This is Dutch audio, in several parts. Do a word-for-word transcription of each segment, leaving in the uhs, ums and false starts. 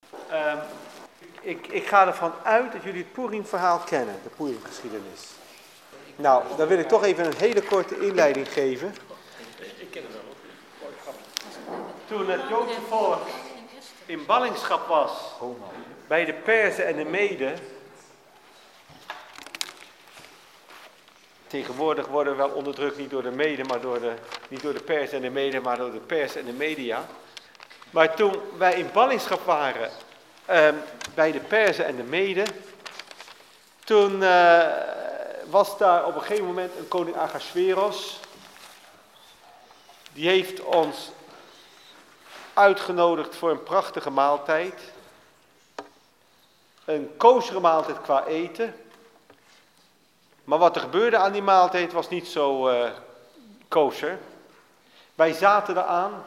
Um, ik, ik ga ervan uit dat jullie het Purim-verhaal kennen, de Purim-geschiedenis. Nou, dan wil ik toch even een hele korte inleiding geven. Ik ken het wel. Toen het Joodse volk in ballingschap was bij de Perzen en de Meden. Tegenwoordig worden we wel onderdrukt niet door de Meden, maar door de, niet door de Perzen en de Meden, maar door de Perzen en de media. Maar toen wij in ballingschap waren uh, bij de Perzen en de Meden, toen uh, was daar op een gegeven moment een koning Ahasveros. Die heeft ons uitgenodigd voor een prachtige maaltijd. Een koosere maaltijd qua eten. Maar wat er gebeurde aan die maaltijd was niet zo uh, kosher. Wij zaten eraan.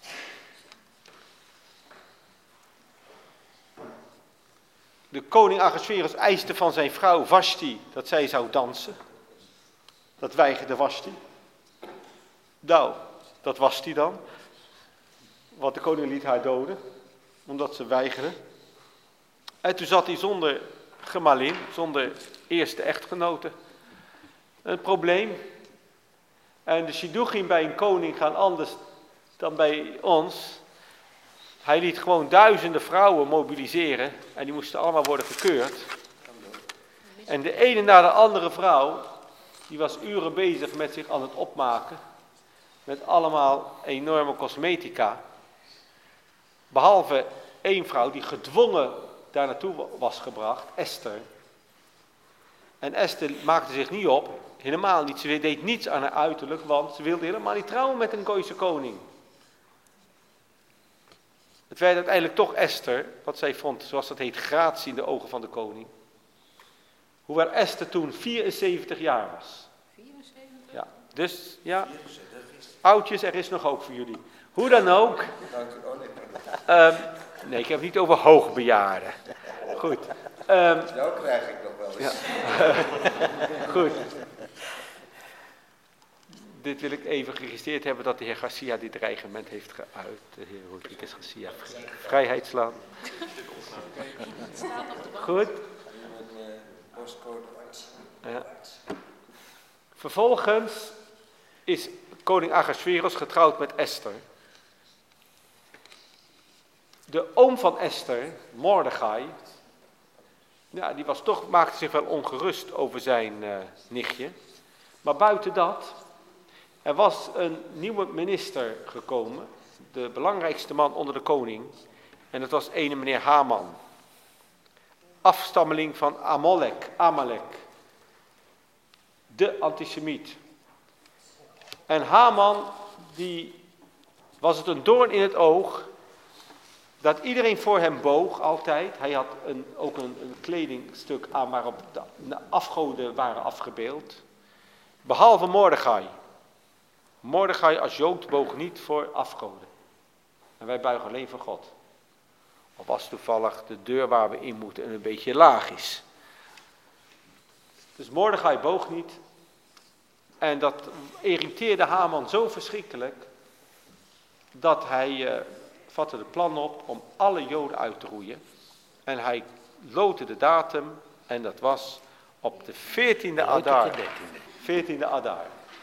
De koning Ahasveros eiste van zijn vrouw Vashti dat zij zou dansen. Dat weigerde Vashti. Nou, dat was die dan. Want de koning liet haar doden, omdat ze weigerde. En toen zat hij zonder gemalin, zonder eerste echtgenote. Een probleem. En de shidduchim bij een koning gaan anders dan bij ons. Hij liet gewoon duizenden vrouwen mobiliseren en die moesten allemaal worden gekeurd. En de ene na de andere vrouw, die was uren bezig met zich aan het opmaken. Met allemaal enorme cosmetica. Behalve één vrouw die gedwongen daar naartoe was gebracht, Esther. En Esther maakte zich niet op, helemaal niet. Ze deed niets aan haar uiterlijk, want ze wilde helemaal niet trouwen met een Gooise koning. Het werd uiteindelijk toch Esther, wat zij vond, zoals dat heet, gratie in de ogen van de koning. Hoewel Esther toen vierenzeventig jaar was. vierenzeventig? Ja, dus ja, oudjes, er is nog hoop voor jullie. Hoe dan ook. Um, nee, ik heb het niet over hoogbejaarden. Goed. Um, nou krijg ik nog wel eens. Ja. Goed. Dit wil ik even geregistreerd hebben dat de heer Garcia dit dreigement heeft geuit. De heer Rodriguez Garcia. Vrijheidslaan. Goed. Ja. Vervolgens is koning Ahasveros getrouwd met Esther. De oom van Esther, Mordechai, ja, die was toch, maakte zich wel ongerust over zijn uh, nichtje. Maar buiten dat, er was een nieuwe minister gekomen, de belangrijkste man onder de koning. En dat was ene meneer Haman, afstammeling van Amalek, Amalek, de antisemiet. En Haman, die was het een doorn in het oog dat iedereen voor hem boog altijd. Hij had een, ook een, een kledingstuk aan waarop de, de afgoden waren afgebeeld. Behalve Mordechai. Mordechai als Jood boog niet voor afgoden. En wij buigen alleen voor God. Of was toevallig de deur waar we in moeten een beetje laag is. Dus Mordechai boog niet. En dat irriteerde Haman zo verschrikkelijk dat hij uh, vatte het plan op om alle Joden uit te roeien. En hij loodde de datum en dat was op de veertiende Adar. veertiende Adar.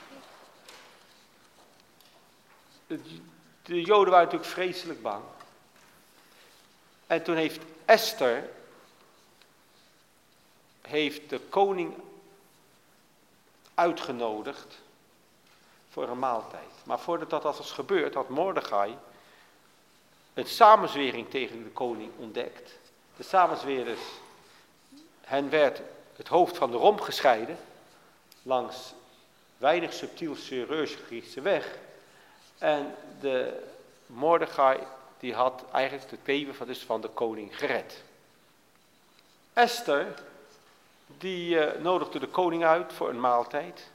De Joden waren natuurlijk vreselijk bang. En toen heeft Esther, heeft de koning uitgenodigd voor een maaltijd. Maar voordat dat was gebeurd, had Mordechai een samenzwering tegen de koning ontdekt. De samenzweerders, hen werd het hoofd van de romp gescheiden, langs weinig subtiel chirurgische weg. En de Mordechai, die had eigenlijk het leven van, dus van de koning gered. Esther, die uh, nodigde de koning uit voor een maaltijd.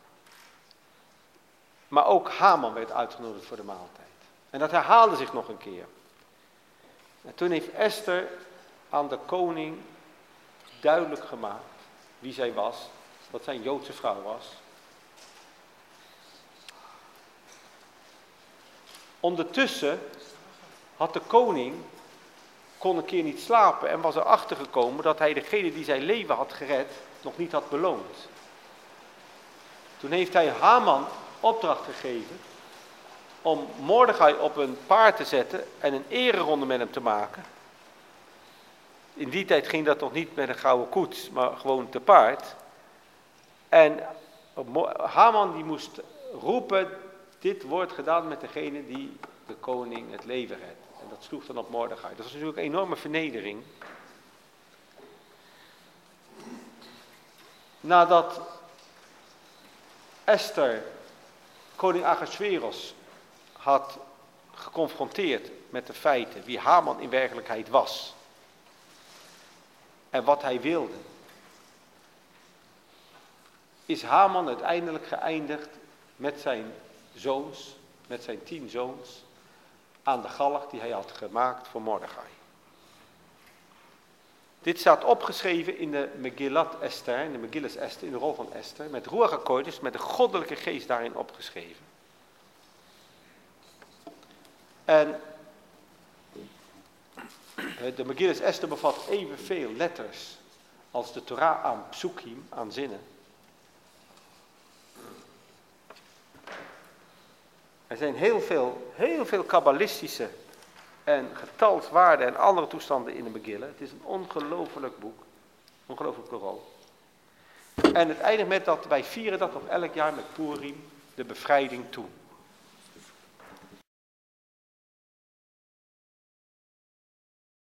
Maar ook Haman werd uitgenodigd voor de maaltijd. En dat herhaalde zich nog een keer. En toen heeft Esther aan de koning duidelijk gemaakt wie zij was. Dat zij een Joodse vrouw was. Ondertussen had de koning kon een keer niet slapen en was erachter gekomen dat hij degene die zijn leven had gered nog niet had beloond. Toen heeft hij Haman opdracht gegeven om Mordechai op een paard te zetten en een ereronde met hem te maken. In die tijd ging dat nog niet met een gouden koets, maar gewoon te paard. En Haman die moest roepen, dit wordt gedaan met degene die de koning het leven redt. En dat sloeg dan op Mordechai. Dat was natuurlijk een enorme vernedering. Nadat Esther koning Ahasveros had geconfronteerd met de feiten wie Haman in werkelijkheid was en wat hij wilde, is Haman uiteindelijk geëindigd met zijn zoons, met zijn tien zoons, aan de galg die hij had gemaakt voor Mordechai. Dit staat opgeschreven in de Megillat Esther, in de Megillas Esther, in de rol van Esther, met Ruach HaKodesh, met de goddelijke geest daarin opgeschreven. En de Megillas Esther bevat evenveel letters als de Torah aan psukim, aan zinnen. Er zijn heel veel, heel veel kabbalistische en getalswaarden en andere toestanden in de Megillah. Het is een ongelooflijk boek, ongelooflijke rol. En het eindigt met dat wij vieren dat nog elk jaar met Purim, de bevrijding toe.